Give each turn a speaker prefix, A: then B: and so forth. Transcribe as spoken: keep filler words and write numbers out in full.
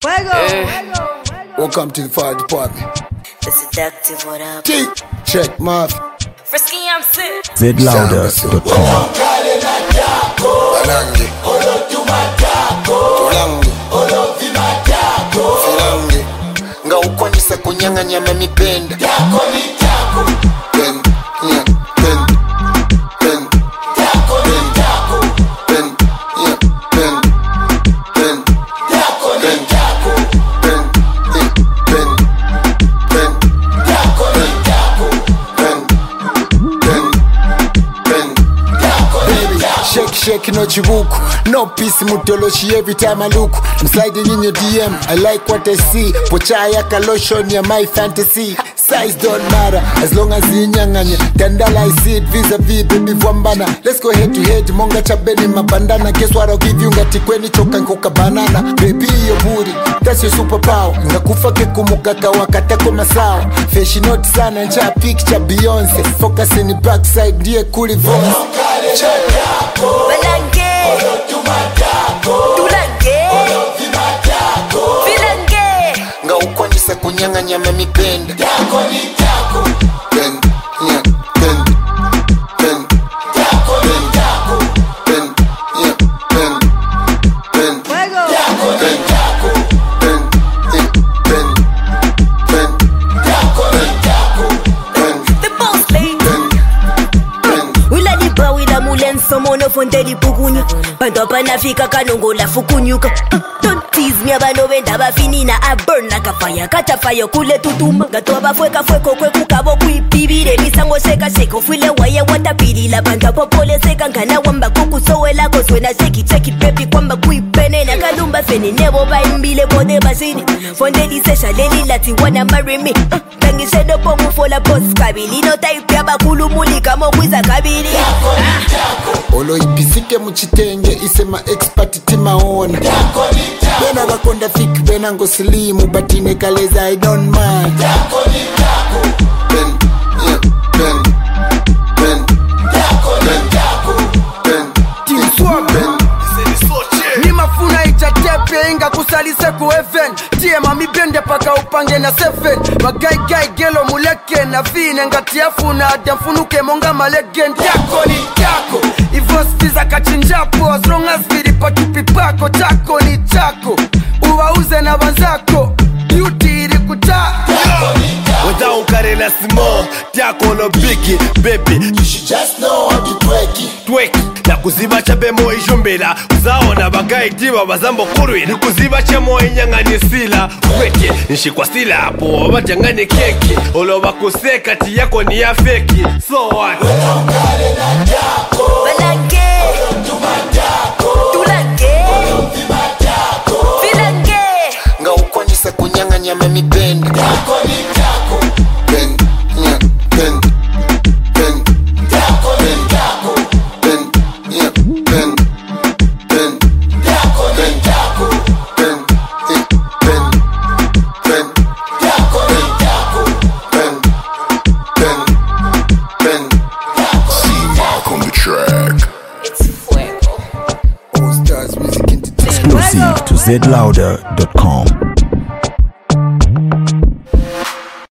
A: Yeah. Welcome to the fire department.
B: The seductive, what up?
A: T. Check Murphy.
B: Frisky, I'm sick.
C: Z Louder dot com.
A: Balangi. Tulangi. Filangi. Nga ukwanyisa kunyang'anya mamipenda. Yako ni tako. Pen, yeah, pen, pen. Yako ni tako. Pen, yeah, pen, pen. Yako ni tako. Pen, yeah, pen, pen. Yako ni tako. Pen, pen, pen. Yako ni tako. Shake, shake, no chibuku. No peace, mutoloshi every time I look. I'm sliding in your D M, I like what I see. Pochaya lotion, you're my fantasy. Size don't matter, as long as inyanganya. Dandala I see it vis-a-vis, baby vwambana. Let's go head to head, monga chabeni mabandana. Guess what I'll give you, ngati kweni choka nkoka banana. Baby your booty, that's your superpower. Ngakufa ke kumukaka wakatako masawa. Fashion not sana, ncha picture Beyonce. Focus in the backside, ndiye kuli voice.
B: Balange. Tulange. Filange.
A: Nga ukwanyisa kunyang'anya mamipenda. Yako ni tako. Pen, yeah, pen, pen. Yako ni tako. Pen, yeah, pen, pen. Yako ni tako. Pen, yeah, pen, pen. Yako ni tako. Pen,
B: The boss lady.
A: pen, pen.
B: Wila di ba wila mulen somono fonde di pukunyu. Bando panafika kanongo la fukunyuka. Don't tease me abano benda bafinina. I burn like a fire. Kata fire kule tutuma. Gato abafueka fueko kwe kukabo kuipibire. Misango sheka sheko file waya watapiri. La banda popole seka nkana wamba kuku sowe lako swena sheki cheki baby kwamba kuipene. Na kalumba feni nebo ba imbile bode basini. Fonde di sesha leli lati wanna marry me. Uh, Tangi shedo pomu fola boss kabili. No type ya bakulu muli kama mwiza kabili.
A: Olo ipisike muchitenge isema expert timaona. Bena bakonda fik bena ngo slimu batine kaleza I don't mind. Ben, yeah, ben, ben. Ben,
D: Team Swag.
A: ben.
D: Ni mafuna itatepe inga kusalise ku heaven. Tie mami bende paka upange na seven. Bagai gai gelo muleke na fine ngati afuna adamfunuke monga malegen. Yako ni tako. Ivo spiza kachinjapo as long as vilipa kipipako. Tako ni tako. Uwauze na banzako. Beauty ilikuta.
E: Without unkarela simo Tiako no bigi baby.
A: You should just know how to twerk it.
E: Twek na kuziba chabemo ijumbela. Uzaona bagai tiba bazambo kurwi. Ni kuziba chemo inyangani sila. Weke nishikwa sila hapo Watangani keki. Olo wakuseka tiyako ni ya feki. So what?
B: Balange. Tulange. Filange.
A: Nga ukwanyisa kunyang'anya mamipenda. Ben, yeah, ben, ben. Ben, ben, yeah, ben, ben. Ben, ben, yeah, ben, ben. Ben, ben, ben.
F: C-Mark on the track.
B: It's fuego.
A: All Stars Music Entertainment.
C: Exclusive to Z Louder dot com.